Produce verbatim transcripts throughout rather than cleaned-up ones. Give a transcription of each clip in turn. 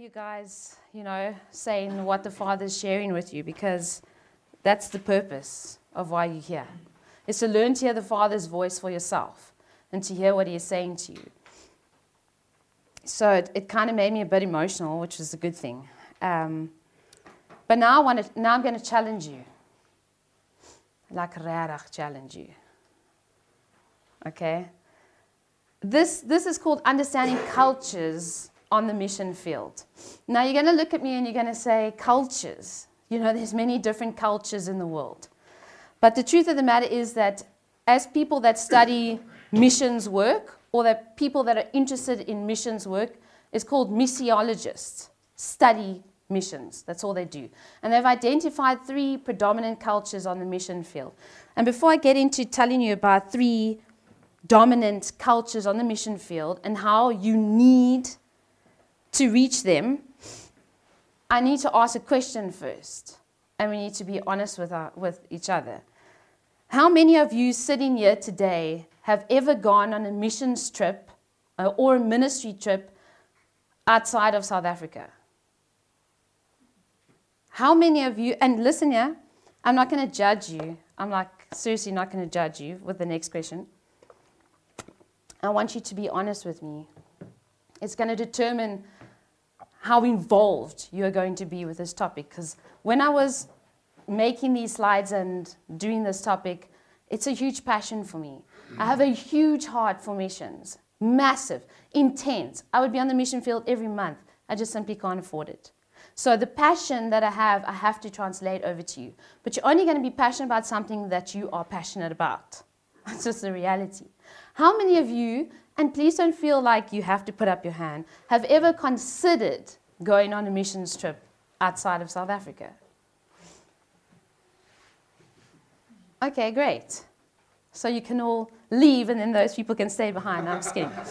you guys, you know, saying what the Father's sharing with you, because that's the purpose of why you're here. It's to learn to hear the Father's voice for yourself and to hear what He is saying to you. So it, it kind of made me a bit emotional, which is a good thing. Um, but now, I want to, now I'm going to challenge you. Like rarig challenge you. Okay? This, this is called understanding cultures on the mission field. Now you're going to look at me and you're going to say, cultures. You know, there's many different cultures in the world. But the truth of the matter is that as people that study missions work, or that people that are interested in missions work, is called missiologists, study missions. That's all they do. And they've identified three predominant cultures on the mission field. And before I get into telling you about three dominant cultures on the mission field and how you need to reach them, I need to ask a question first. And we need to be honest with, our, with each other. How many of you sitting here today have ever gone on a missions trip uh, or a ministry trip outside of South Africa? How many of you, and listen here, I'm not going to judge you. I'm like, seriously not going to judge you with the next question. I want you to be honest with me. It's going to determine how involved you are going to be with this topic. Because when I was making these slides and doing this topic, it's a huge passion for me. I have a huge heart for missions. Massive, intense. I would be on the mission field every month. I just simply can't afford it. So the passion that I have, I have to translate over to you. But you're only going to be passionate about something that you are passionate about. That's just the reality. How many of you, and please don't feel like you have to put up your hand, have ever considered going on a missions trip outside of South Africa? Okay, great. So you can all leave and then those people can stay behind. I'm just kidding.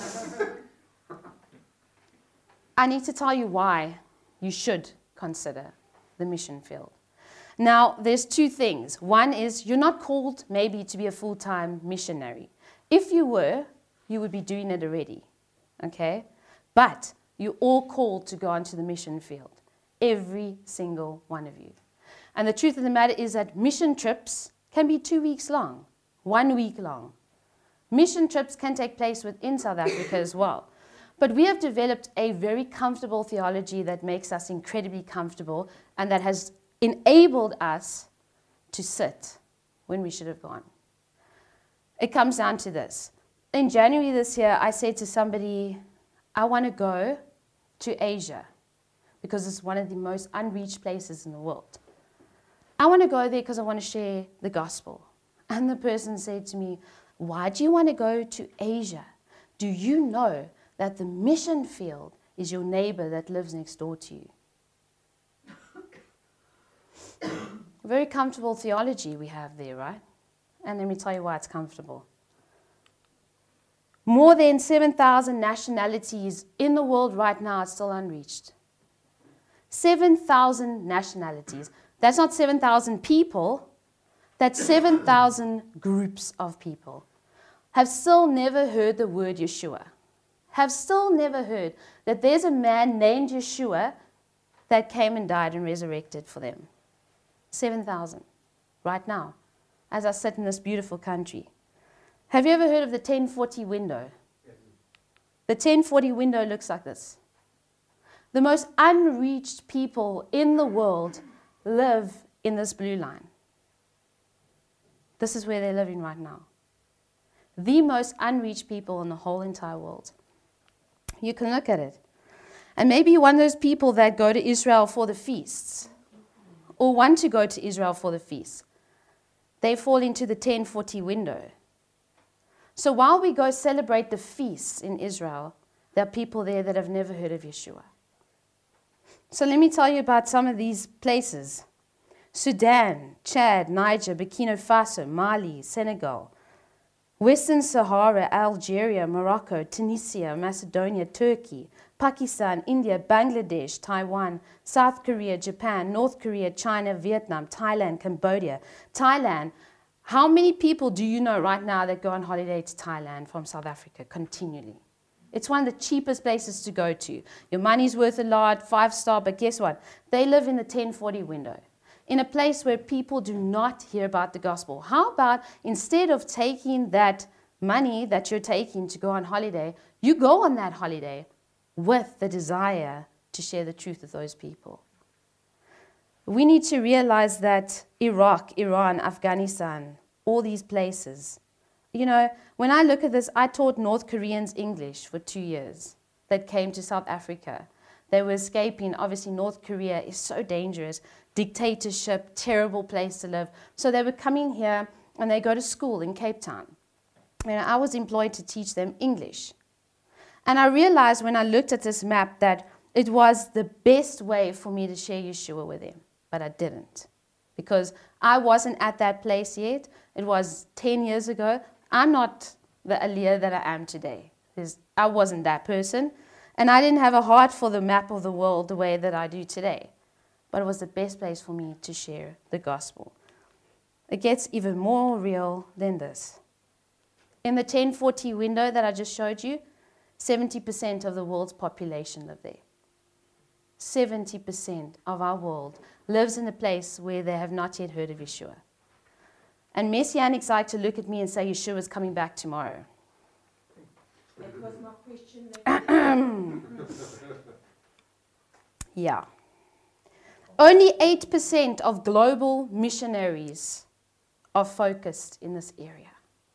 I need to tell you why you should consider the mission field. Now, there's two things. One is you're not called maybe to be a full-time missionary. If you were, you would be doing it already, okay? But you're all called to go onto the mission field, every single one of you. And the truth of the matter is that mission trips can be two weeks long, one week long. Mission trips can take place within South Africa as well. But we have developed a very comfortable theology that makes us incredibly comfortable and that has enabled us to sit when we should have gone. It comes down to this. In January this year, I said to somebody, I want to go to Asia because it's one of the most unreached places in the world. I want to go there because I want to share the gospel. And the person said to me, why do you want to go to Asia? Do you know that the mission field is your neighbor that lives next door to you? Very comfortable theology we have there, right? And let me tell you why it's comfortable. More than seven thousand nationalities in the world right now are still unreached. seven thousand nationalities. That's not seven thousand people. That's seven thousand groups of people. Have still never heard the word Yeshua. Have still never heard that there's a man named Yeshua that came and died and resurrected for them. seven thousand right now, as I sit in this beautiful country. Have you ever heard of the ten forty window? The ten forty window looks like this. The most unreached people in the world live in this blue line. This is where they're living right now. The most unreached people in the whole entire world. You can look at it. And maybe you're one of those people that go to Israel for the feasts, or want to go to Israel for the feasts. They fall into the ten forty window. So while we go celebrate the feasts in Israel, there are people there that have never heard of Yeshua. So let me tell you about some of these places. Sudan, Chad, Niger, Burkina Faso, Mali, Senegal, Western Sahara, Algeria, Morocco, Tunisia, Macedonia, Turkey, Pakistan, India, Bangladesh, Taiwan, South Korea, Japan, North Korea, China, Vietnam, Thailand, Cambodia. Thailand. How many people do you know right now that go on holiday to Thailand from South Africa continually? It's one of the cheapest places to go to. Your money's worth a lot, five star, but guess what? They live in the ten forty window, in a place where people do not hear about the gospel. How about instead of taking that money that you're taking to go on holiday, you go on that holiday with the desire to share the truth with those people? We need to realize that Iraq, Iran, Afghanistan, all these places, you know, when I look at this, I taught North Koreans English for two years that came to South Africa. They were escaping. Obviously, North Korea is so dangerous. Dictatorship, terrible place to live. So they were coming here and they go to school in Cape Town. And I was employed to teach them English. And I realized when I looked at this map that it was the best way for me to share Yeshua with them. But I didn't. Because I wasn't at that place yet. It was ten years ago. I'm not the Aliyah that I am today. There's, I wasn't that person. And I didn't have a heart for the map of the world the way that I do today. But it was the best place for me to share the gospel. It gets even more real than this. In the ten forty window that I just showed you, seventy percent of the world's population live there. seventy percent of our world lives in a place where they have not yet heard of Yeshua. And Messianics like to look at me and say, Yeshua is coming back tomorrow. That was my question. Yeah. Only eight percent of global missionaries are focused in this area.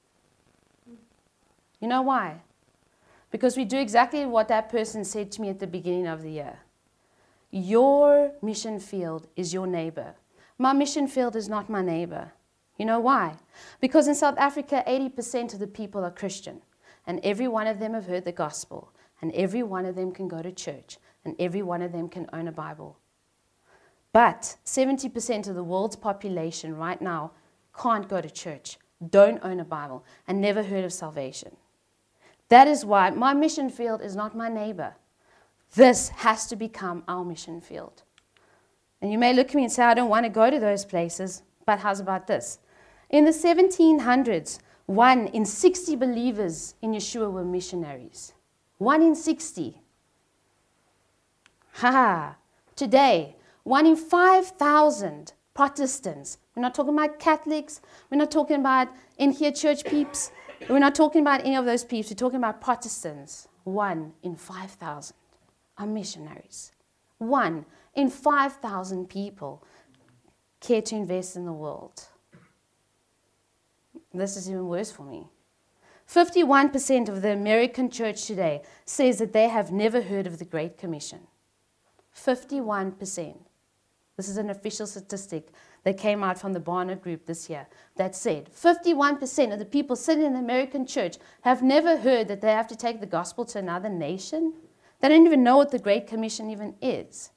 You know why? Because we do exactly what that person said to me at the beginning of the year. Your mission field is your neighbor. My mission field is not my neighbor. You know why? Because in South Africa, eighty percent of the people are Christian. And every one of them have heard the gospel. And every one of them can go to church. And every one of them can own a Bible. But seventy percent of the world's population right now can't go to church, don't own a Bible, and never heard of salvation. That is why my mission field is not my neighbor. This has to become our mission field. And you may look at me and say, I don't want to go to those places, but how's about this? In the seventeen hundreds, one in sixty believers in Yeshua were missionaries. One in sixty. Ha ha. Today, one in five thousand Protestants. We're not talking about Catholics. We're not talking about in here church peeps. We're not talking about any of those peeps. We're talking about Protestants. One in five thousand are missionaries. One in five thousand people care to invest in the world. This is even worse for me. fifty-one percent of the American church today says that they have never heard of the Great Commission. fifty-one percent. This is an official statistic that came out from the Barna Group this year that said fifty-one percent of the people sitting in the American church have never heard that they have to take the gospel to another nation. They don't even know what the Great Commission even is.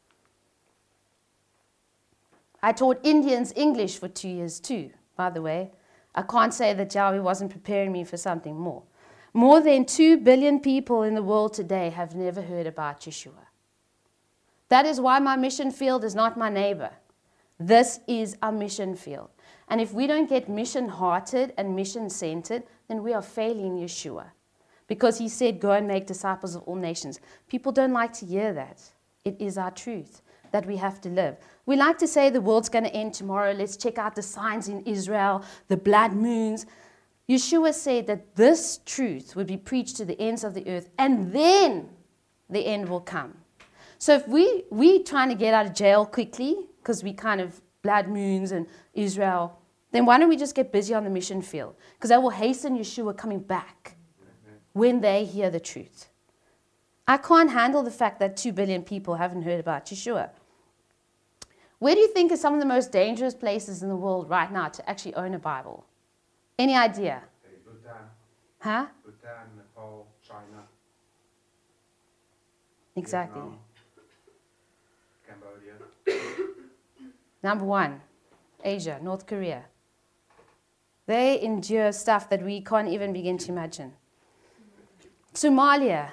I taught Indians English for two years too, by the way. I can't say that Yahweh wasn't preparing me for something more. More than two billion people in the world today have never heard about Yeshua. That is why my mission field is not my neighbor. This is our mission field. And if we don't get mission-hearted and mission-centered, then we are failing Yeshua. Because he said, go and make disciples of all nations. People don't like to hear that. It is our truth that we have to live. We like to say the world's going to end tomorrow. Let's check out the signs in Israel, the blood moons. Yeshua said that this truth would be preached to the ends of the earth, and then the end will come. So if we we trying to get out of jail quickly, because we kind of blood moons and Israel, then why don't we just get busy on the mission field? Because that will hasten Yeshua coming back when they hear the truth. I can't handle the fact that two billion people haven't heard about Yeshua. Where do you think are some of the most dangerous places in the world right now to actually own a Bible? Any idea? Bhutan. Huh? Bhutan, Nepal, China. Exactly. Vietnam, Cambodia. Number one, Asia, North Korea. They endure stuff that we can't even begin to imagine. Somalia,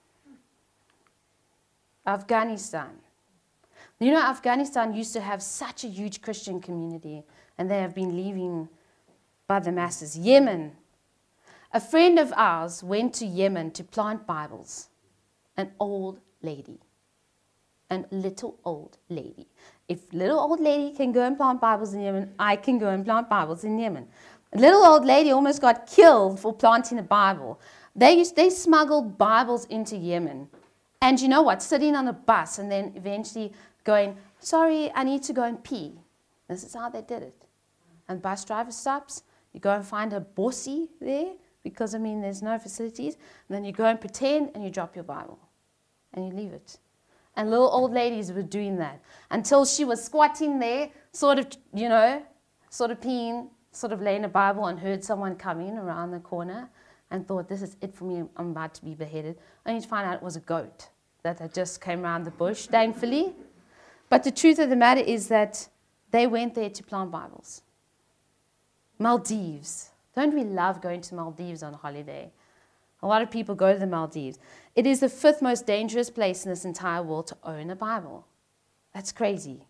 Afghanistan. You know, Afghanistan used to have such a huge Christian community, and they have been leaving by the masses. Yemen, A friend of ours went to Yemen to plant Bibles. An old lady. An little old lady. If little old lady can go and plant Bibles in Yemen, I can go and plant Bibles in Yemen. A little old lady almost got killed for planting a Bible. They used, they smuggled Bibles into Yemen. And you know what? Sitting on a bus and then eventually going, sorry, I need to go and pee. This is how they did it. And the bus driver stops. You go and find a bossy there because, I mean, there's no facilities. And then you go and pretend and you drop your Bible. And you leave it. And little old ladies were doing that until she was squatting there, sort of, you know, sort of peeing, sort of laying a Bible and heard someone coming around the corner and thought, this is it for me, I'm about to be beheaded. Only to find out it was a goat that had just came around the bush, thankfully. But the truth of the matter is that they went there to plant Bibles. Maldives. Don't we love going to Maldives on holiday? A lot of people go to the Maldives. It is the fifth most dangerous place in this entire world to own a Bible. That's crazy.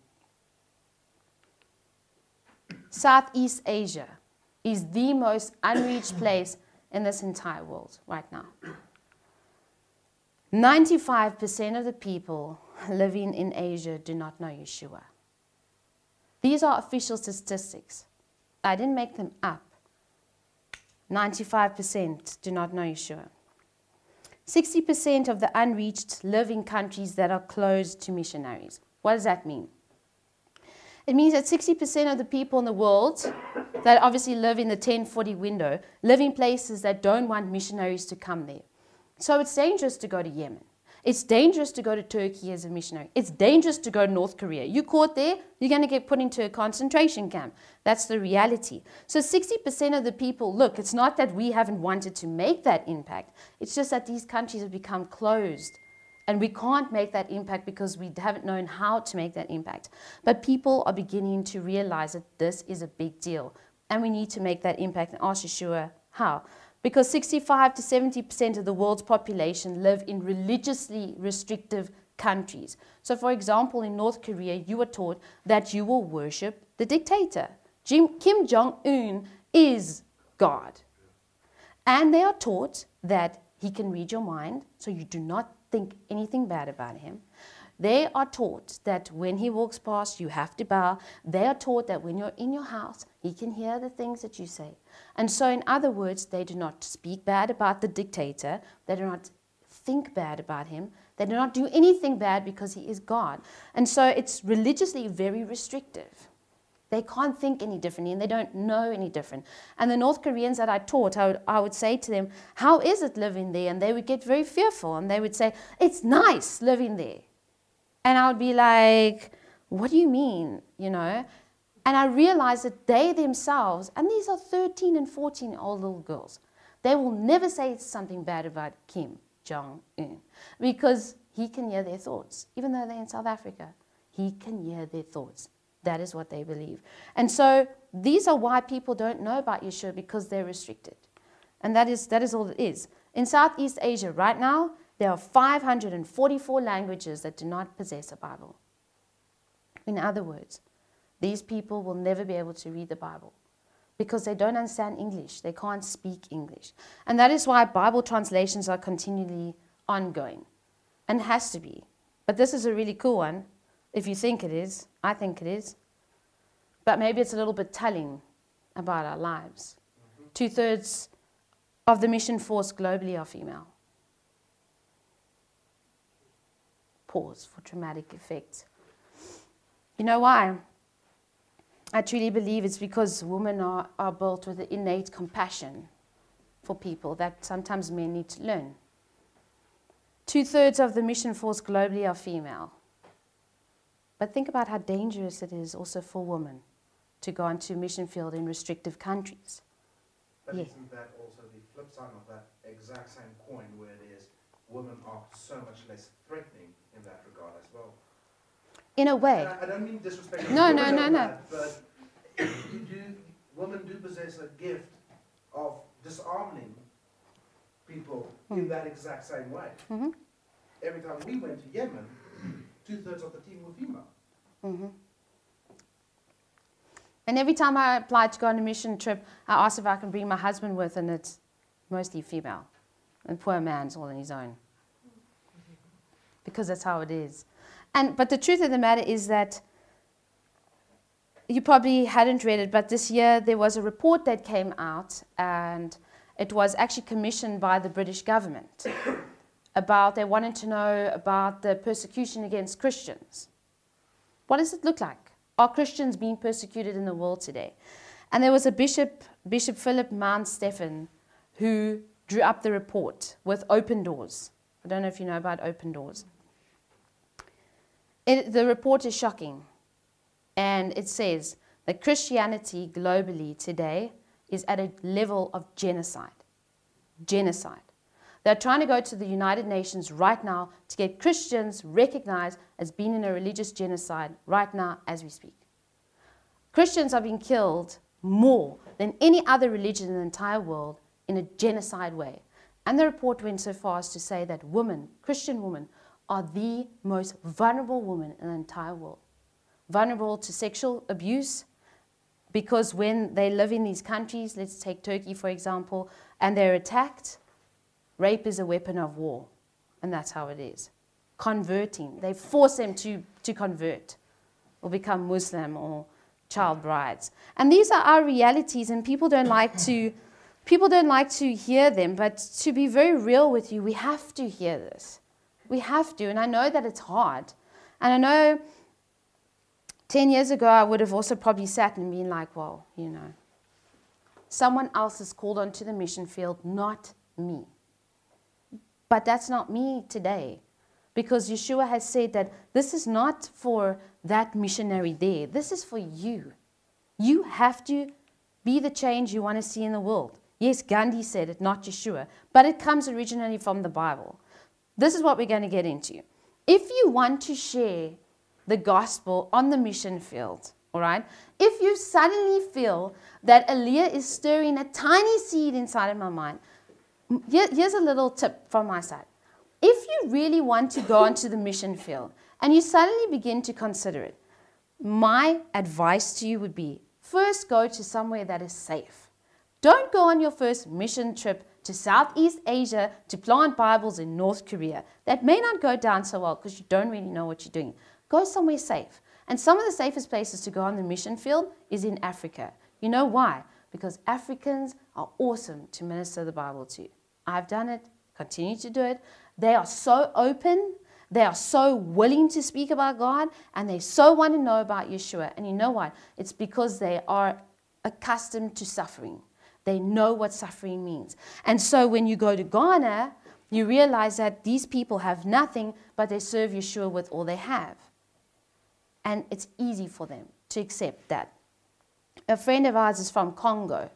Southeast Asia is the most unreached place in this entire world right now. ninety-five percent of the people living in Asia do not know Yeshua. These are official statistics. I didn't make them up. ninety-five percent do not know Yeshua. sixty percent of the unreached live in countries that are closed to missionaries. What does that mean? It means that sixty percent of the people in the world that obviously live in the ten forty window live in places that don't want missionaries to come there. So it's dangerous to go to Yemen. It's dangerous to go to Turkey as a missionary. It's dangerous to go to North Korea. You caught there, you're going to get put into a concentration camp. That's the reality. So sixty percent of the people, look, it's not that we haven't wanted to make that impact. It's just that these countries have become closed. And we can't make that impact because we haven't known how to make that impact. But people are beginning to realize that this is a big deal. And we need to make that impact and ask Yeshua how. Because sixty-five to seventy percent of the world's population live in religiously restrictive countries. So for example, in North Korea, you were taught that you will worship the dictator. Jim, Kim Jong-un is God. And they are taught that he can read your mind, so you do not think anything bad about him. They are taught that when he walks past, you have to bow. They are taught that when you're in your house, he can hear the things that you say. And so, in other words, they do not speak bad about the dictator. They do not think bad about him. They do not do anything bad because he is God. And so, it's religiously very restrictive. They can't think any differently and they don't know any different. And the North Koreans that I taught, I would, I would say to them, how is it living there? And they would get very fearful and they would say, it's nice living there. And I would be like, what do you mean? You know? And I realized that they themselves, and these are thirteen and fourteen year old little girls, they will never say something bad about Kim Jong-un because he can hear their thoughts. Even though they're in South Africa, he can hear their thoughts. That is what they believe. And so these are why people don't know about Yeshua, because they're restricted. And that is that is all it is. In Southeast Asia right now, there are five hundred forty-four languages that do not possess a Bible. In other words, these people will never be able to read the Bible because they don't understand English. They can't speak English. And that is why Bible translations are continually ongoing. And it has to be. But this is a really cool one. If you think it is, I think it is. But maybe it's a little bit telling about our lives. Mm-hmm. Two-thirds of the mission force globally are female. Pause for traumatic effect. You know why? I truly believe it's because women are, are built with an innate compassion for people that sometimes men need to learn. Two-thirds of the mission force globally are female. But think about how dangerous it is also for women to go onto a mission field in restrictive countries. But Yeah. isn't that also the flip side of that exact same coin, where it is women are so much less threatening in that regard as well? In a way. And I, I don't mean disrespect. No, women no, no, like no. that, but you do, women do possess a gift of disarming people Mm. in that exact same way. Mm-hmm. Every time we went to Yemen, two-thirds of the team were female. Mm-hmm. And every time I applied to go on a mission trip, I asked if I can bring my husband with, and it's mostly female. And poor man's all on his own. Because that's how it is. And but the truth of the matter is that you probably hadn't read it, but this year there was a report that came out, and it was actually commissioned by the British government about, they wanted to know about the persecution against Christians. What does it look like? Are Christians being persecuted in the world today? And there was a bishop, Bishop Philip Mount Stephen, who drew up the report with Open Doors. I don't know if you know about Open Doors. It, the report is shocking. And it says that Christianity globally today is at a level of genocide. Genocide. They're trying to go to the United Nations right now to get Christians recognized as being in a religious genocide right now as we speak. Christians are being killed more than any other religion in the entire world in a genocide way. And the report went so far as to say that women, Christian women, are the most vulnerable women in the entire world. Vulnerable to sexual abuse, because when they live in these countries, let's take Turkey for example, and they're attacked, rape is a weapon of war. And that's how it is. Converting. They force them to, to convert or become Muslim or child brides. And these are our realities, and people don't like to people don't like to hear them, but to be very real with you, we have to hear this. We have to, and I know that it's hard. And I know ten years ago I would have also probably sat and been like, well, you know, someone else is called onto the mission field, not me. But that's not me today, because Yeshua has said that this is not for that missionary there. This is for you. You have to be the change you want to see in the world. Yes, Gandhi said it, not Yeshua, but it comes originally from the Bible. This is what we're going to get into. If you want to share the gospel on the mission field, all right, if you suddenly feel that Aliyah is stirring a tiny seed inside of my mind, here, here's a little tip from my side. If you really want to go onto the mission field and you suddenly begin to consider it, my advice to you would be, first go to somewhere that is safe. Don't go on your first mission trip to Southeast Asia to plant Bibles in North Korea. That may not go down so well because you don't really know what you're doing. Go somewhere safe. And some of the safest places to go on the mission field is in Africa. You know why? Because Africans are awesome to minister the Bible to. I've done it, continue to do it. They are so open, they are so willing to speak about God, and they so want to know about Yeshua. And you know what? It's because they are accustomed to suffering. They know what suffering means. And so when you go to Ghana, you realize that these people have nothing, but they serve Yeshua with all they have. And it's easy for them to accept that. A friend of ours is from Congo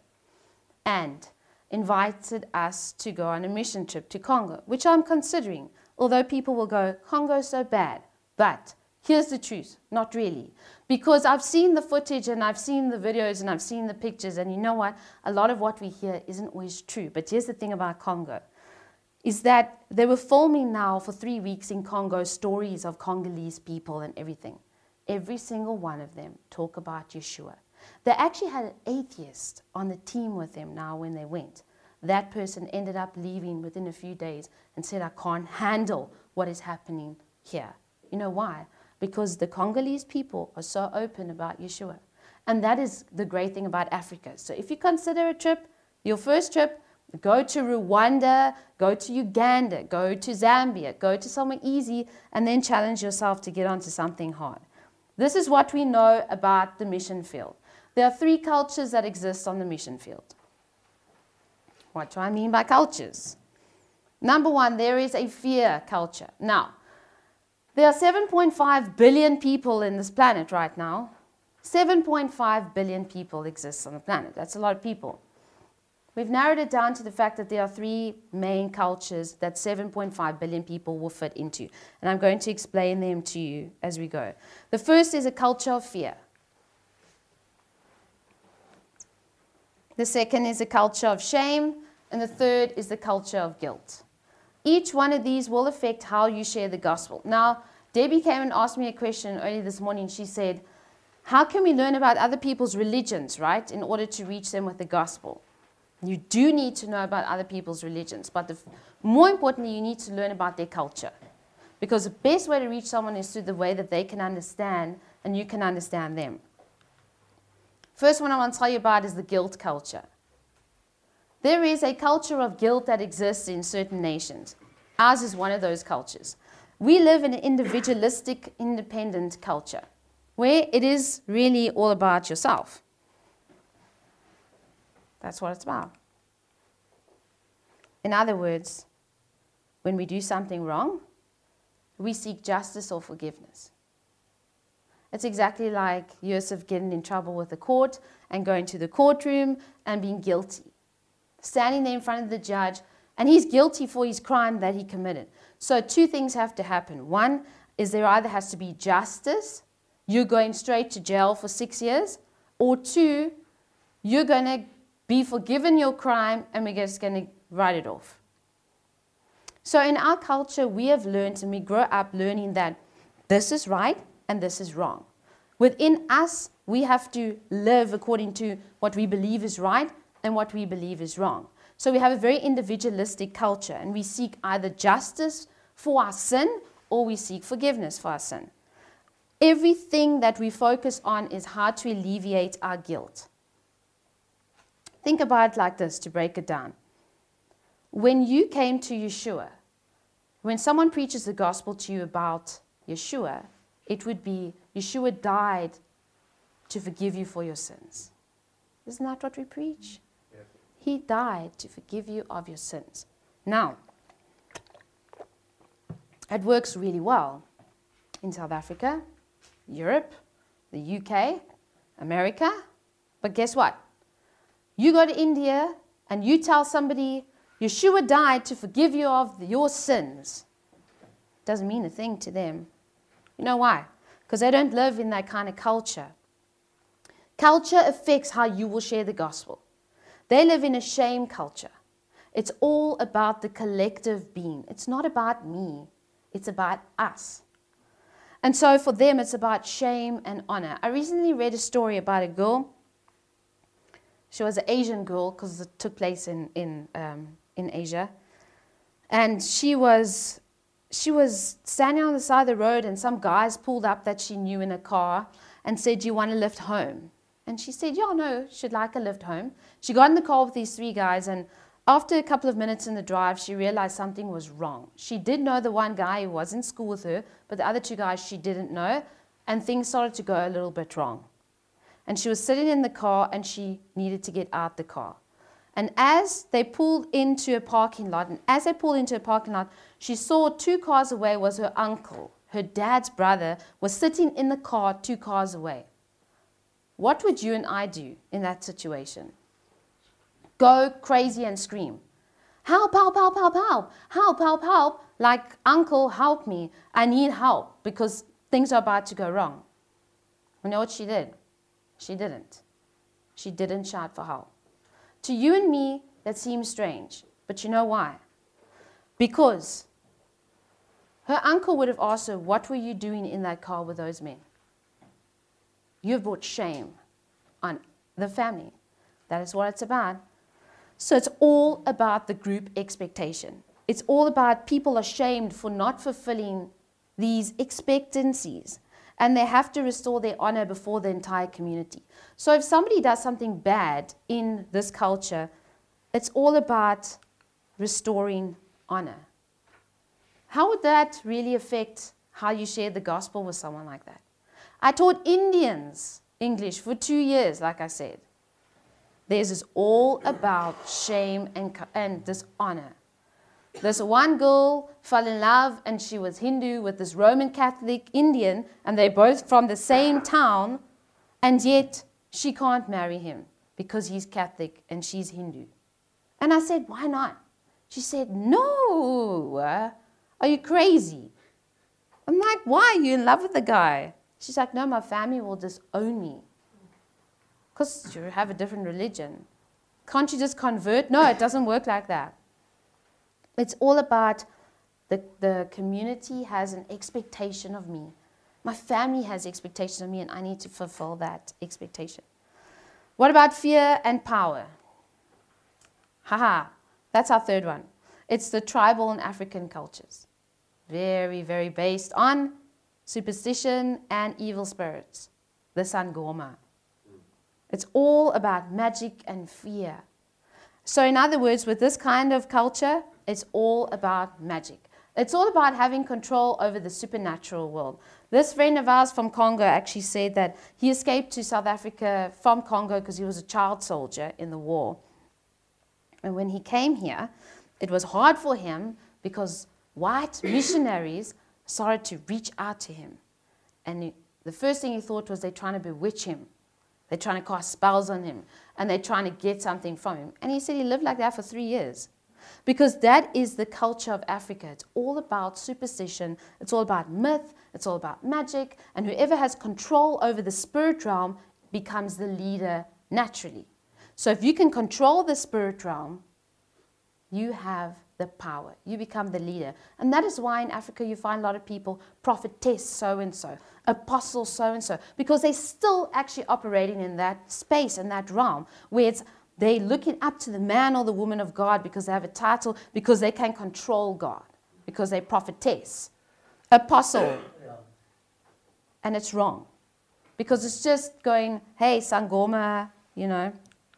and invited us to go on a mission trip to Congo, which I'm considering, although people will go, Congo's so bad. But here's the truth, not really. Because I've seen the footage and I've seen the videos and I've seen the pictures, and you know what? A lot of what we hear isn't always true. But here's the thing about Congo, is that they were filming now for three weeks in Congo stories of Congolese people and everything. Every single one of them talk about Yeshua. They actually had an atheist on the team with them now when they went. That person ended up leaving within a few days and said, I can't handle what is happening here. You know why? Because the Congolese people are so open about Yeshua. And that is the great thing about Africa. So if you consider a trip, your first trip, go to Rwanda, go to Uganda, go to Zambia, go to somewhere easy, and then challenge yourself to get onto something hard. This is what we know about the mission field. There are three cultures that exist on the mission field. What do I mean by cultures? Number one, there is a fear culture. Now, there are seven point five billion people in this planet right now. seven point five billion people exist on the planet. That's a lot of people. We've narrowed it down to the fact that there are three main cultures that seven point five billion people will fit into. And I'm going to explain them to you as we go. The first is a culture of fear. The second is a culture of shame. And the third is the culture of guilt. Each one of these will affect how you share the gospel. Now, Debbie came and asked me a question early this morning. She said, how can we learn about other people's religions, right, in order to reach them with the gospel? You do need to know about other people's religions, but the, more importantly, you need to learn about their culture. Because the best way to reach someone is through the way that they can understand and you can understand them. First one I want to tell you about is the guilt culture. There is a culture of guilt that exists in certain nations. Ours is one of those cultures. We live in an individualistic, independent culture where it is really all about yourself. That's what it's about. In other words, when we do something wrong, we seek justice or forgiveness. It's exactly like Yosef getting in trouble with the court and going to the courtroom and being guilty. Standing there in front of the judge, and he's guilty for his crime that he committed. So two things have to happen. One is there either has to be justice, you're going straight to jail for six years, or two, you're going to be forgiven your crime and we're just going to write it off. So in our culture, we have learned and we grow up learning that this is right and this is wrong. Within us, we have to live according to what we believe is right and what we believe is wrong. So we have a very individualistic culture and we seek either justice for our sin or we seek forgiveness for our sin. Everything that we focus on is how to alleviate our guilt. Think about it like this to break it down. When you came to Yeshua, when someone preaches the gospel to you about Yeshua, it would be Yeshua died to forgive you for your sins. Isn't that what we preach? Yeah. He died to forgive you of your sins. Now, it works really well in South Africa, Europe, the U K, America. But guess what? You go to India and you tell somebody, Yeshua died to forgive you of your sins. Doesn't mean a thing to them. You know why? Because they don't live in that kind of culture. Culture affects how you will share the gospel. They live in a shame culture. It's all about the collective being. It's not about me. It's about us. And so for them, it's about shame and honor. I recently read a story about a girl. She was an Asian girl because it took place in in um, in Asia, and she was she was standing on the side of the road, and some guys pulled up that she knew in a car and said, "Do you want a lift home?" And she said, "Yeah, no, she'd like a lift home." She got in the car with these three guys, and after a couple of minutes in the drive, she realized something was wrong. She did know the one guy who was in school with her, but the other two guys she didn't know, and things started to go a little bit wrong. And she was sitting in the car and she needed to get out the car. And as they pulled into a parking lot, and as they pulled into a parking lot, she saw two cars away was her uncle. Her dad's brother was sitting in the car two cars away. What would you and I do in that situation? Go crazy and scream. Help, help, help, help, help. Help, help, help. Like, uncle, help me. I need help because things are about to go wrong. You know what she did? She didn't. She didn't shout for help. To you and me, that seems strange. But you know why? Because her uncle would have asked her, what were you doing in that car with those men? You've brought shame on the family. That is what it's about. So it's all about the group expectation. It's all about people ashamed for not fulfilling these expectancies. And they have to restore their honor before the entire community. So if somebody does something bad in this culture, it's all about restoring honor. How would that really affect how you share the gospel with someone like that? I taught Indians English for two years, like I said. This is all about shame and, and dishonor. This one girl fell in love and she was Hindu with this Roman Catholic Indian, and they're both from the same town, and yet she can't marry him because he's Catholic and she's Hindu. And I said, why not? She said, no, are you crazy? I'm like, why? Are you in love with the guy? She's like, no, my family will disown me because you have a different religion. Can't you just convert? No, it doesn't work like that. It's all about the, the community has an expectation of me. My family has expectation of me, and I need to fulfill that expectation. What about fear and power? Haha, that's our third one. It's the tribal and African cultures. Very, very based on superstition and evil spirits. The Sangoma. It's all about magic and fear. So in other words, with this kind of culture, it's all about magic. It's all about having control over the supernatural world. This friend of ours from Congo actually said that he escaped to South Africa from Congo because he was a child soldier in the war. And when he came here, it was hard for him because white missionaries started to reach out to him. And he, the first thing he thought was they're trying to bewitch him. They're trying to cast spells on him. And they're trying to get something from him. And he said he lived like that for three years. Because that is the culture of Africa. It's all about superstition. It's all about myth. It's all about magic. And whoever has control over the spirit realm becomes the leader naturally. So if you can control the spirit realm, you have the power. You become the leader. And that is why in Africa you find a lot of people, prophetess so-and-so, apostle so-and-so, because they're still actually operating in that space, in that realm, where it's they're looking up to the man or the woman of God because they have a title, because they can control God, because they're prophetess, apostle. Yeah. And it's wrong. Because it's just going, hey, Sangoma, you know.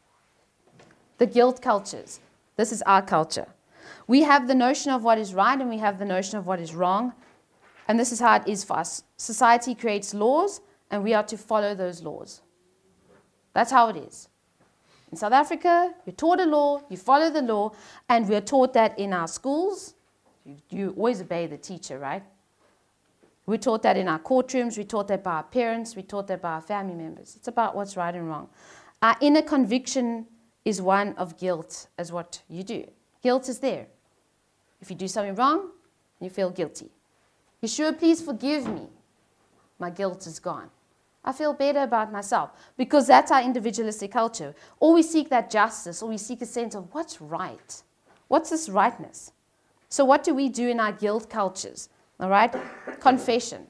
The guilt cultures. This is our culture. We have the notion of what is right and we have the notion of what is wrong. And this is how it is for us. Society creates laws and we are to follow those laws. That's how it is. In South Africa, you're taught a law, you follow the law, and we're taught that in our schools. You, you always obey the teacher, right? We're taught that in our courtrooms, we're taught that by our parents, we're taught that by our family members. It's about what's right and wrong. Our inner conviction is one of guilt, as what you do. Guilt is there. If you do something wrong, you feel guilty. Yeshua, please forgive me. My guilt is gone. I feel better about myself because that's our individualistic culture. Or we seek that justice, or we seek a sense of what's right. What's this rightness? So what do we do in our guilt cultures? All right? Confession.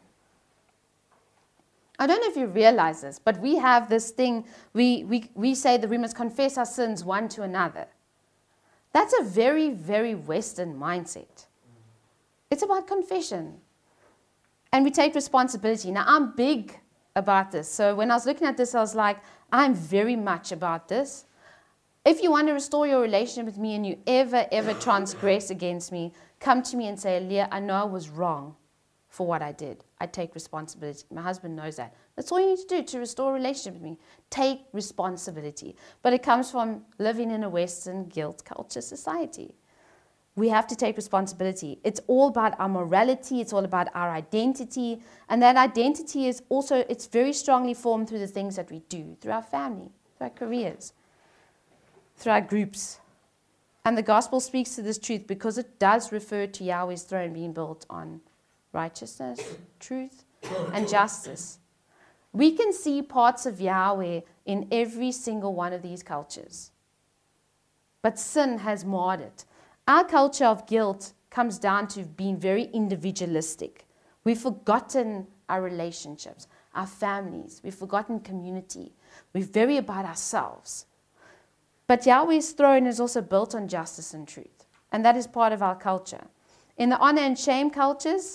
I don't know if you realize this, but we have this thing, we, we, we say that we must confess our sins one to another. That's a very, very Western mindset. It's about confession. And we take responsibility. Now, I'm big about this. So when I was looking at this, I was like, I'm very much about this. If you want to restore your relationship with me and you ever, ever transgress against me, come to me and say, Leah, I know I was wrong for what I did. I take responsibility. My husband knows that. That's all you need to do to restore a relationship with me. Take responsibility. But it comes from living in a Western guilt culture society. We have to take responsibility. It's all about our morality. It's all about our identity. And that identity is also, it's very strongly formed through the things that we do, through our family, through our careers, through our groups. And the gospel speaks to this truth because it does refer to Yahweh's throne being built on righteousness, truth, and justice. We can see parts of Yahweh in every single one of these cultures. But sin has marred it. Our culture of guilt comes down to being very individualistic. We've forgotten our relationships, our families. We've forgotten community. We're very about ourselves. But Yahweh's throne is also built on justice and truth. And that is part of our culture. In the honor and shame cultures,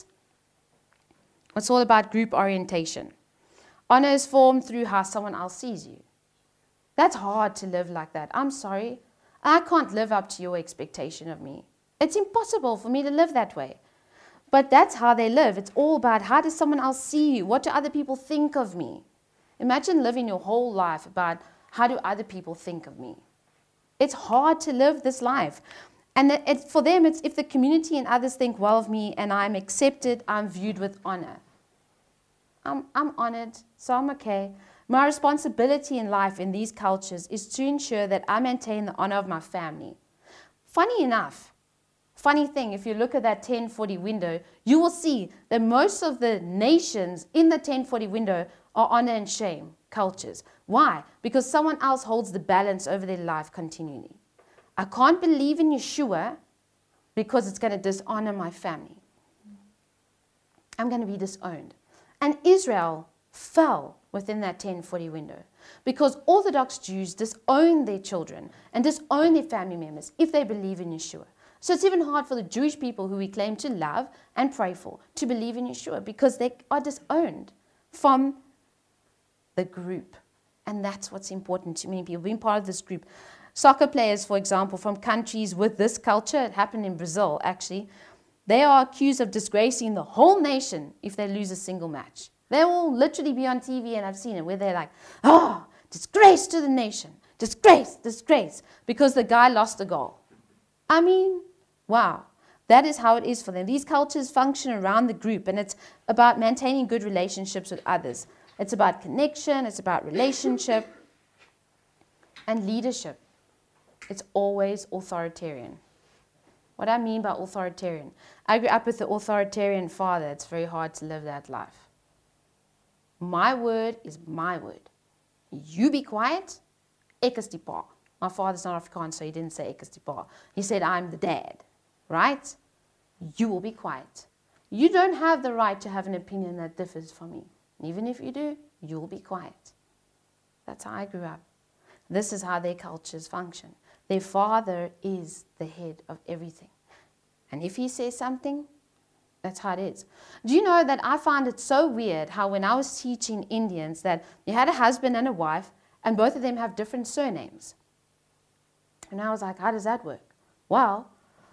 it's all about group orientation. Honor is formed through how someone else sees you. That's hard to live like that. I'm sorry. I can't live up to your expectation of me. It's impossible for me to live that way. But that's how they live. It's all about how does someone else see you? What do other people think of me? Imagine living your whole life about how do other people think of me. It's hard to live this life. And it, for them, it's if the community and others think well of me and I'm accepted, I'm viewed with honor. I'm, I'm honored, so I'm okay. My responsibility in life in these cultures is to ensure that I maintain the honor of my family. Funny enough, funny thing, if you look at that ten forty window, you will see that most of the nations in the ten forty window are honor and shame cultures. Why? Because someone else holds the balance over their life continually. I can't believe in Yeshua because it's going to dishonor my family. I'm going to be disowned. And Israel fell within that ten forty window. Because Orthodox Jews disown their children and disown their family members if they believe in Yeshua. So it's even hard for the Jewish people who we claim to love and pray for to believe in Yeshua because they are disowned from the group. And that's what's important to many people, being part of this group. Soccer players, for example, from countries with this culture, it happened in Brazil actually, they are accused of disgracing the whole nation if they lose a single match. They will literally be on T V, and I've seen it, where they're like, oh, disgrace to the nation, disgrace, disgrace, because the guy lost a goal. I mean, wow, that is how it is for them. These cultures function around the group, and it's about maintaining good relationships with others. It's about connection, it's about relationship, and leadership. It's always authoritarian. What I mean by authoritarian, I grew up with an authoritarian father. It's very hard to live that life. My word is my word. You be quiet, ek is die pa. My father's not Afrikaans, so he didn't say ek is die pa. He said, I'm the dad, right? You will be quiet. You don't have the right to have an opinion that differs from me. And even if you do, you'll be quiet. That's how I grew up. This is how their cultures function. Their father is the head of everything. And if he says something, that's how it is. Do you know that I found it so weird how when I was teaching Indians that you had a husband and a wife and both of them have different surnames. And I was like, how does that work? Well,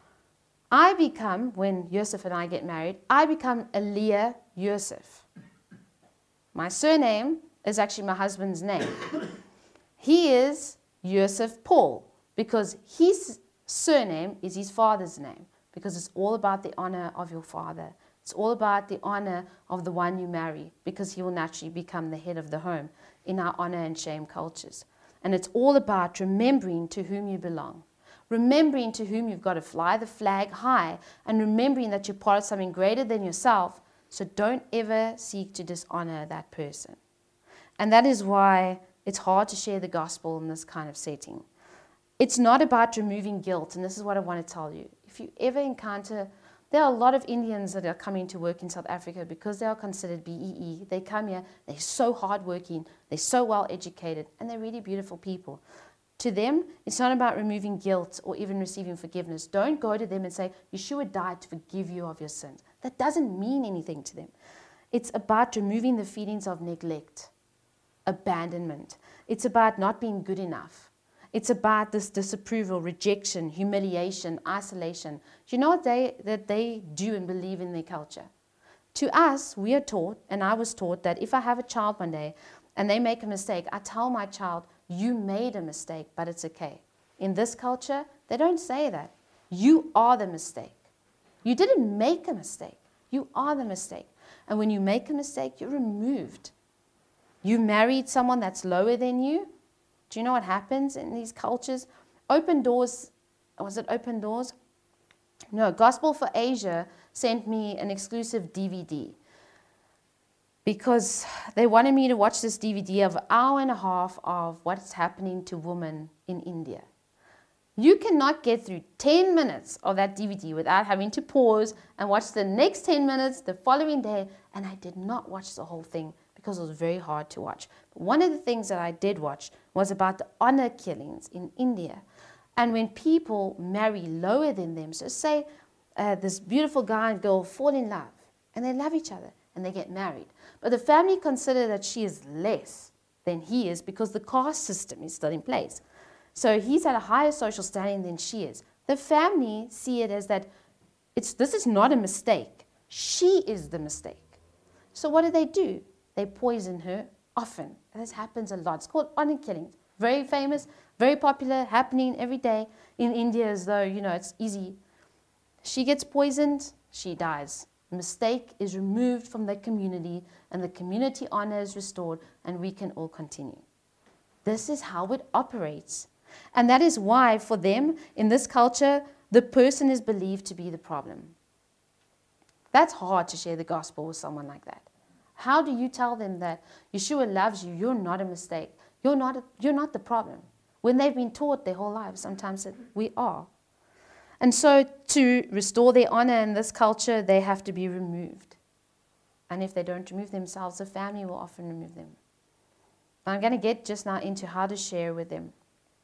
I become, when Yosef and I get married, I become Elia Yosef. My surname is actually my husband's name. He is Yosef Paul because his surname is his father's name, because it's all about the honor of your father. It's all about the honor of the one you marry, because he will naturally become the head of the home in our honor and shame cultures. And it's all about remembering to whom you belong, remembering to whom you've got to fly the flag high, and remembering that you're part of something greater than yourself. So don't ever seek to dishonor that person. And that is why it's hard to share the gospel in this kind of setting. It's not about removing guilt, and this is what I want to tell you. If you ever encounter, there are a lot of Indians that are coming to work in South Africa because they are considered B E E. They come here, they're so hardworking, they're so well educated, and they're really beautiful people. To them, it's not about removing guilt or even receiving forgiveness. Don't go to them and say, Yeshua died to forgive you of your sins. That doesn't mean anything to them. It's about removing the feelings of neglect, abandonment. It's about not being good enough. It's about this disapproval, rejection, humiliation, isolation. Do you know what they, that they do and believe in their culture? To us, we are taught, and I was taught, that if I have a child one day and they make a mistake, I tell my child, you made a mistake, but it's okay. In this culture, they don't say that. You are the mistake. You didn't make a mistake. You are the mistake. And when you make a mistake, you're removed. You married someone that's lower than you. Do you know what happens in these cultures? Open Doors, was it Open Doors? No, Gospel for Asia sent me an exclusive D V D because they wanted me to watch this D V D of an hour and a half of what's happening to women in India. You cannot get through ten minutes of that D V D without having to pause and watch the next ten minutes the following day, and I did not watch the whole thing because it was very hard to watch. But one of the things that I did watch was about the honor killings in India. And when people marry lower than them, so say uh, this beautiful guy and girl fall in love, and they love each other, and they get married. But the family consider that she is less than he is because the caste system is still in place. So he's at a higher social standing than she is. The family see it as that it's this is not a mistake. She is the mistake. So what do they do? They poison her often. And this happens a lot. It's called honor killings. Very famous, very popular, happening every day in India as though, you know, it's easy. She gets poisoned, she dies. The mistake is removed from the community, and the community honor is restored, and we can all continue. This is how it operates. And that is why, for them, in this culture, the person is believed to be the problem. That's hard to share the gospel with someone like that. How do you tell them that Yeshua loves you, you're not a mistake, you're not, a, you're not the problem, when they've been taught their whole lives sometimes that we are? And so to restore their honor in this culture, they have to be removed. And if they don't remove themselves, the family will often remove them. I'm going to get just now into how to share with them.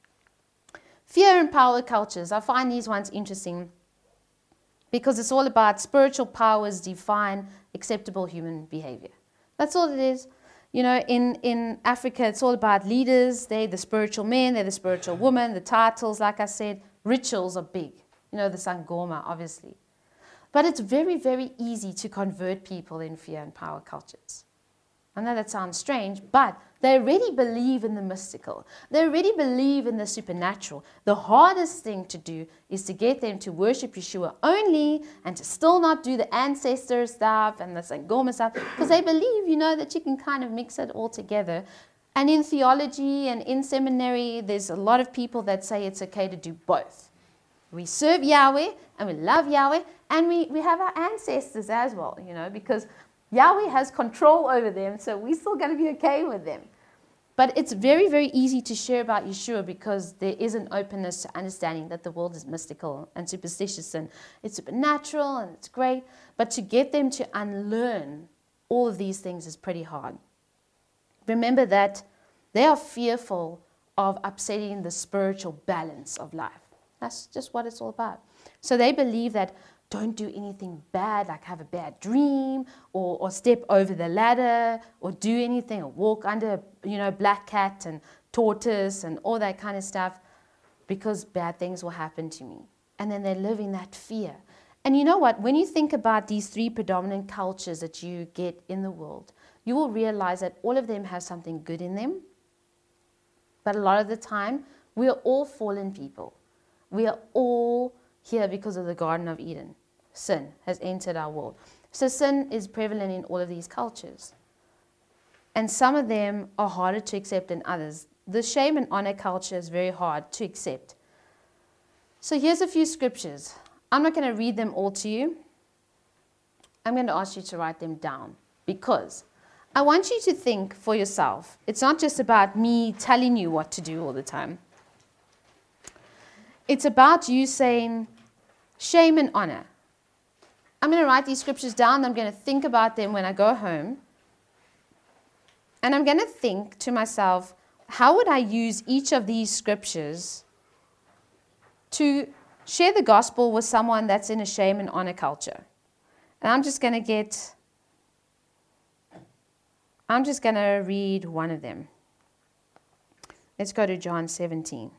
Fear and power cultures. I find these ones interesting because it's all about spiritual powers define acceptable human behavior. That's all it is. You know, in, in Africa, it's all about leaders. They're the spiritual men, they're the spiritual women, the titles, like I said. Rituals are big. You know, the Sangoma, obviously. But it's very, very easy to convert people in fear and power cultures. I know that sounds strange, but they already believe in the mystical. They already believe in the supernatural. The hardest thing to do is to get them to worship Yeshua only and to still not do the ancestor stuff and the Sangoma stuff, because they believe, you know, that you can kind of mix it all together. And in theology and in seminary, there's a lot of people that say it's okay to do both. We serve Yahweh and we love Yahweh, and we, we have our ancestors as well, you know, because Yahweh has control over them, so we're still going to be okay with them. But it's very, very easy to share about Yeshua because there is an openness to understanding that the world is mystical and superstitious and it's supernatural and it's great. But to get them to unlearn all of these things is pretty hard. Remember that they are fearful of upsetting the spiritual balance of life. That's just what it's all about. So they believe that don't do anything bad, like have a bad dream or, or step over the ladder or do anything or walk under, you know, black cat and tortoise and all that kind of stuff, because bad things will happen to me. And then they live in that fear. And you know what? When you think about these three predominant cultures that you get in the world, you will realize that all of them have something good in them. But a lot of the time, we are all fallen people. We are all here because of the Garden of Eden. Sin has entered our world. So sin is prevalent in all of these cultures. And some of them are harder to accept than others. The shame and honor culture is very hard to accept. So here's a few scriptures. I'm not going to read them all to you. I'm going to ask you to write them down because I want you to think for yourself. It's not just about me telling you what to do all the time. It's about you saying, shame and honor. I'm going to write these scriptures down. I'm going to think about them when I go home. And I'm going to think to myself, how would I use each of these scriptures to share the gospel with someone that's in a shame and honor culture? And I'm just going to get, I'm just going to read one of them. Let's go to John seventeen.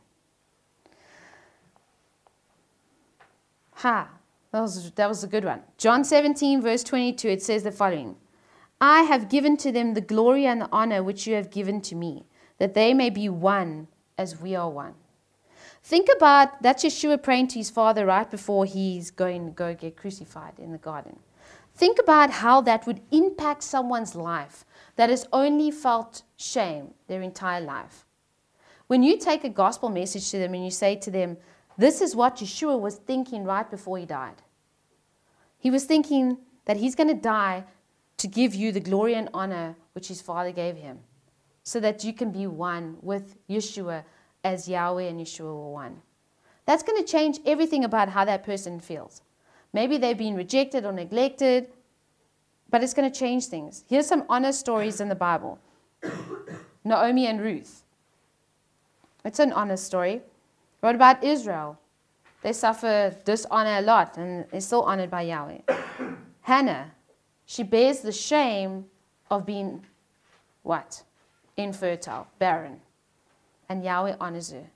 Ha, that was, that was a good one. John seventeen, verse twenty-two, it says the following. I have given to them the glory and the honor which you have given to me, that they may be one as we are one. Think about, that's Yeshua praying to his Father right before he's going to go get crucified in the garden. Think about how that would impact someone's life that has only felt shame their entire life. When you take a gospel message to them and you say to them, this is what Yeshua was thinking right before he died. He was thinking that he's going to die to give you the glory and honor which his Father gave him, so that you can be one with Yeshua as Yahweh and Yeshua were one. That's going to change everything about how that person feels. Maybe they've been rejected or neglected, but it's going to change things. Here's some honor stories in the Bible. Naomi and Ruth. It's an honor story. What about Israel? They suffer dishonor a lot, and they're still honored by Yahweh. Hannah, she bears the shame of being, what? Infertile, barren. And Yahweh honors her.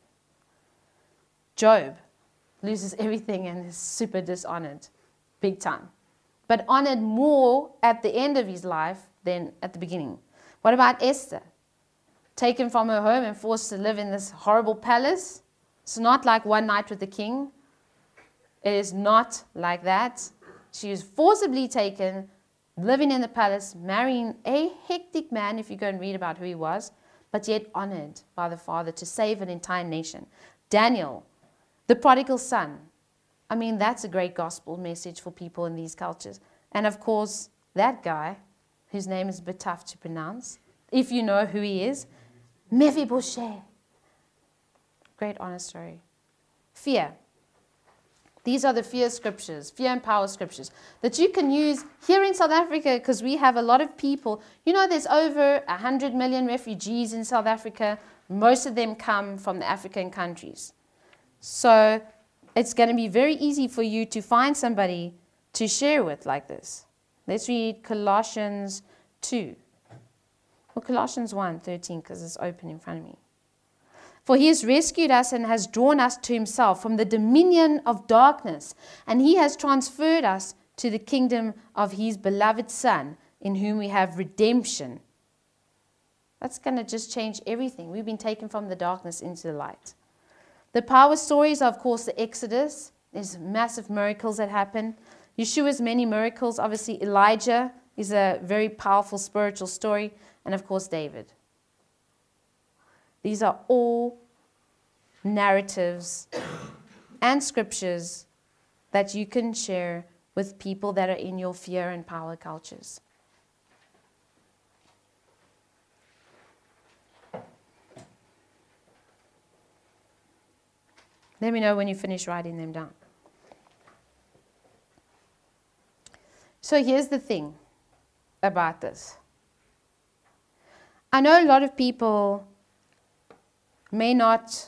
Job loses everything and is super dishonored, big time. But honored more at the end of his life than at the beginning. What about Esther? Taken from her home and forced to live in this horrible palace. It's not like one night with the king. It is not like that. She was forcibly taken, living in the palace, marrying a hectic man, if you go and read about who he was, but yet honored by the Father to save an entire nation. Daniel, the prodigal son. I mean, that's a great gospel message for people in these cultures. And of course, that guy, whose name is a bit tough to pronounce, if you know who he is, Mephibosheth. Great honor story. Fear. These are the fear scriptures, fear and power scriptures that you can use here in South Africa, because we have a lot of people. You know, there's over one hundred million refugees in South Africa. Most of them come from the African countries. So it's going to be very easy for you to find somebody to share with like this. Let's read Colossians two. Or Colossians one thirteen, because it's open in front of me. For he has rescued us and has drawn us to himself from the dominion of darkness, and he has transferred us to the kingdom of his beloved Son, in whom we have redemption. That's going to just change everything. We've been taken from the darkness into the light. The power stories are, of course, the Exodus. There's massive miracles that happen. Yeshua's many miracles. Obviously, Elijah is a very powerful spiritual story. And, of course, David. These are all narratives and scriptures that you can share with people that are in your fear and power cultures. Let me know when you finish writing them down. So here's the thing about this. I know a lot of people may not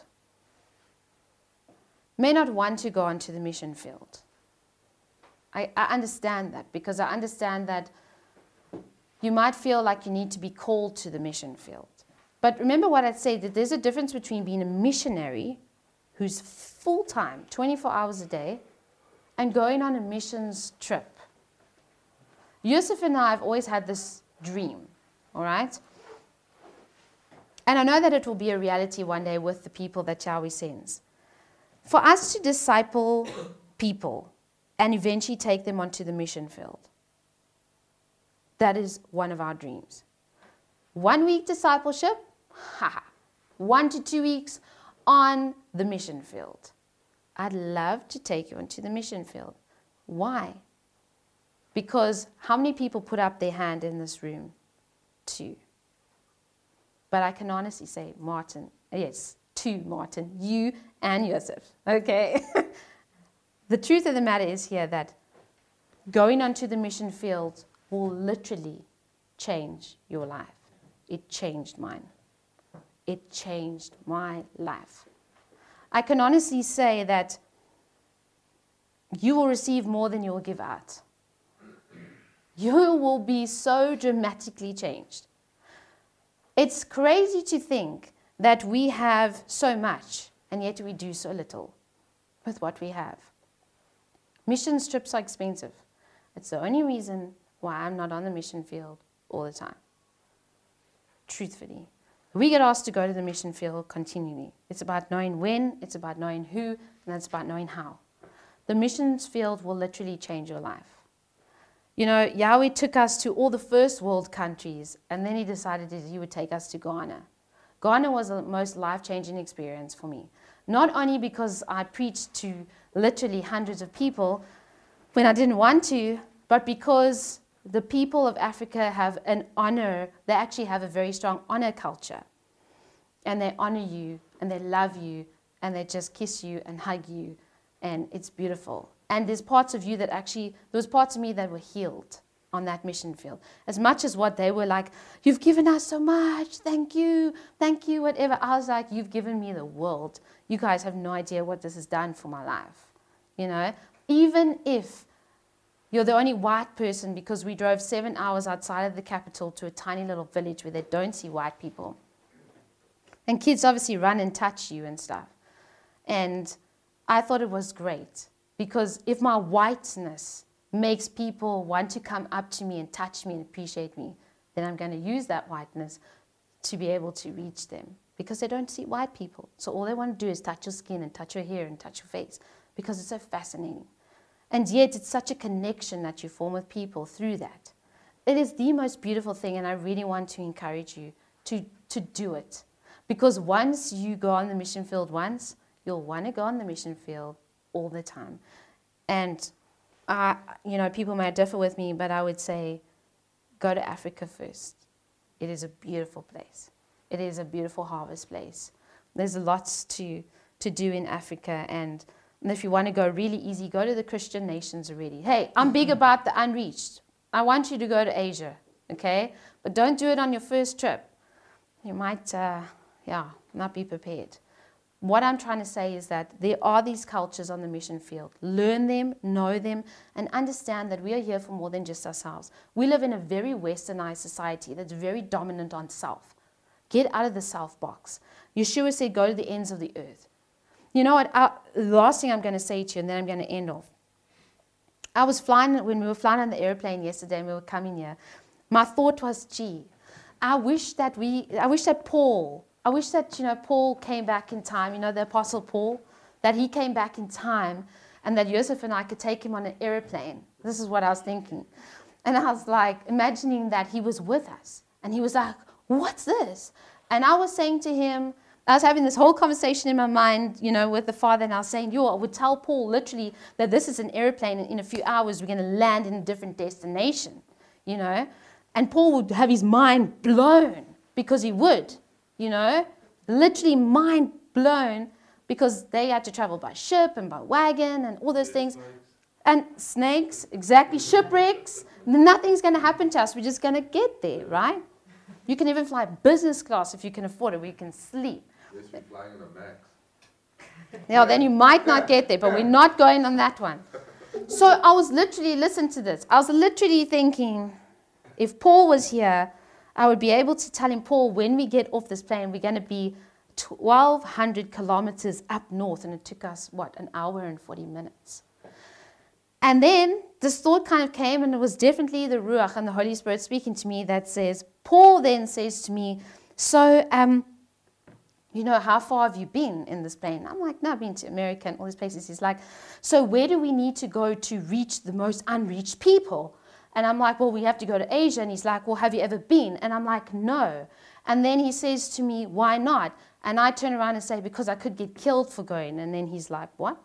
may not want to go onto the mission field. I, I understand that, because I understand that you might feel like you need to be called to the mission field. But remember what I said, that there's a difference between being a missionary who's full-time, twenty-four hours a day, and going on a missions trip. Yusuf and I have always had this dream, all right? And I know that it will be a reality one day with the people that Yahweh sends. For us to disciple people and eventually take them onto the mission field, that is one of our dreams. One week discipleship, haha, one to two weeks on the mission field. I'd love to take you onto the mission field. Why? Because how many people put up their hand in this room? Two. But I can honestly say, Martin, yes, two, Martin, you and Yusuf, okay? The truth of the matter is here that going onto the mission field will literally change your life. It changed mine. It changed my life. I can honestly say that you will receive more than you will give out. You will be so dramatically changed. It's crazy to think that we have so much, and yet we do so little with what we have. Mission trips are expensive. It's the only reason why I'm not on the mission field all the time. Truthfully. We get asked to go to the mission field continually. It's about knowing when, it's about knowing who, and it's about knowing how. The missions field will literally change your life. You know, Yahweh took us to all the first world countries, and then he decided that he would take us to Ghana. Ghana was the most life-changing experience for me. Not only because I preached to literally hundreds of people when I didn't want to, but because the people of Africa have an honor, they actually have a very strong honor culture. And they honor you, and they love you, and they just kiss you and hug you, and it's beautiful. And there's parts of you that actually, there was parts of me that were healed on that mission field. As much as what they were like, you've given us so much, thank you, thank you, whatever. I was like, you've given me the world. You guys have no idea what this has done for my life. You know, even if you're the only white person, because we drove seven hours outside of the capital to a tiny little village where they don't see white people. And kids obviously run and touch you and stuff. And I thought it was great. Because if my whiteness makes people want to come up to me and touch me and appreciate me, then I'm going to use that whiteness to be able to reach them. Because they don't see white people. So all they want to do is touch your skin and touch your hair and touch your face. Because it's so fascinating. And yet it's such a connection that you form with people through that. It is the most beautiful thing, and I really want to encourage you to, to do it. Because once you go on the mission field once, you'll want to go on the mission field all the time. And, uh, you know, people may differ with me, but I would say go to Africa first. It is a beautiful place. It is a beautiful harvest place. There's lots to, to do in Africa, and And if you want to go really easy, go to the Christian nations already. Hey, I'm big about the unreached. I want you to go to Asia, okay? But don't do it on your first trip. You might, uh, yeah, not be prepared. What I'm trying to say is that there are these cultures on the mission field. Learn them, know them, and understand that we are here for more than just ourselves. We live in a very westernized society that's very dominant on self. Get out of the self box. Yeshua said, go to the ends of the earth. You know what? I, the last thing I'm going to say to you, and then I'm going to end off. I was flying, when we were flying on the airplane yesterday and we were coming here, my thought was, gee, I wish that we, I wish that Paul, I wish that, you know, Paul came back in time, you know, the Apostle Paul, that he came back in time and that Joseph and I could take him on an airplane. This is what I was thinking. And I was like, imagining that he was with us. And he was like, what's this? And I was saying to him, I was having this whole conversation in my mind, you know, with the Father, and I was saying, yo, I would tell Paul literally that this is an airplane, and in a few hours we're going to land in a different destination, you know. And Paul would have his mind blown, because he would, you know, literally mind blown, because they had to travel by ship and by wagon and all those things. And snakes, exactly, shipwrecks. Nothing's going to happen to us. We're just going to get there, right? You can even fly business class if you can afford it, where you can sleep. Yes, we're flying in a Max. Yeah, then you might not get there, but we're not going on that one. So I was literally, listen to this, I was literally thinking, if Paul was here, I would be able to tell him, Paul, when we get off this plane, we're going to be twelve hundred kilometers up north, and it took us, what, an hour and forty minutes. And then this thought kind of came, and it was definitely the Ruach and the Holy Spirit speaking to me that says, Paul then says to me, so, um, you know, how far have you been in this plane? I'm like, no, I've been to America and all these places. He's like, so where do we need to go to reach the most unreached people? And I'm like, well, we have to go to Asia. And he's like, well, have you ever been? And I'm like, no. And then he says to me, why not? And I turn around and say, because I could get killed for going. And then he's like, what?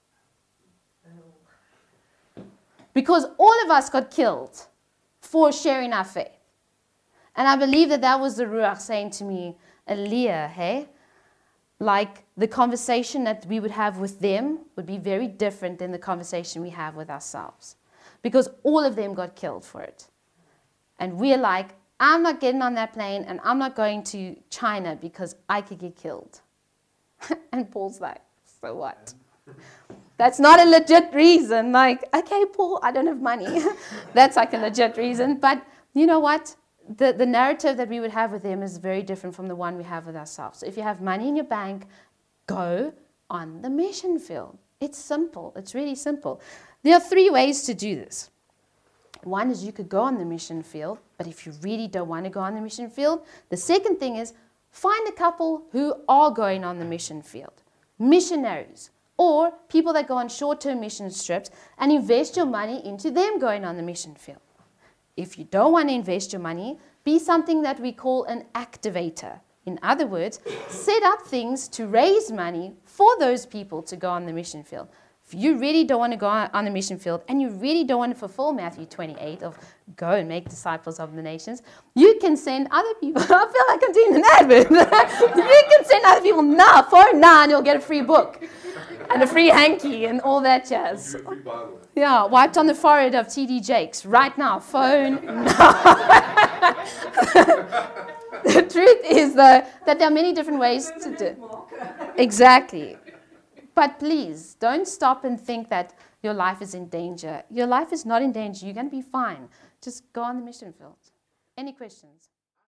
Because all of us got killed for sharing our faith. And I believe that that was the Ruach saying to me, Aaliyah, hey? Like the conversation that we would have with them would be very different than the conversation we have with ourselves. Because all of them got killed for it. And we're like, I'm not getting on that plane and I'm not going to China because I could get killed. And Paul's like, so what? That's not a legit reason. Like, okay, Paul, I don't have money. That's like a legit reason. But you know what? The, the narrative that we would have with them is very different from the one we have with ourselves. So if you have money in your bank, go on the mission field. It's simple. It's really simple. There are three ways to do this. One is you could go on the mission field, but if you really don't want to go on the mission field, the second thing is find a couple who are going on the mission field. Missionaries. Or people that go on short-term mission trips and invest your money into them going on the mission field. If you don't want to invest your money, be something that we call an activator. In other words, set up things to raise money for those people to go on the mission field. If you really don't want to go on the mission field and you really don't want to fulfill Matthew twenty-eight of go and make disciples of the nations, you can send other people. I feel like I'm doing an advert. You can send other people now, phone now, and you'll get a free book and a free hanky and all that jazz. Yeah, wiped on the forehead of T D Jakes right now, phone now. The truth is though, that there are many different ways to do it. Exactly. But please, don't stop and think that your life is in danger. Your life is not in danger. You're going to be fine. Just go on the mission field. Any questions?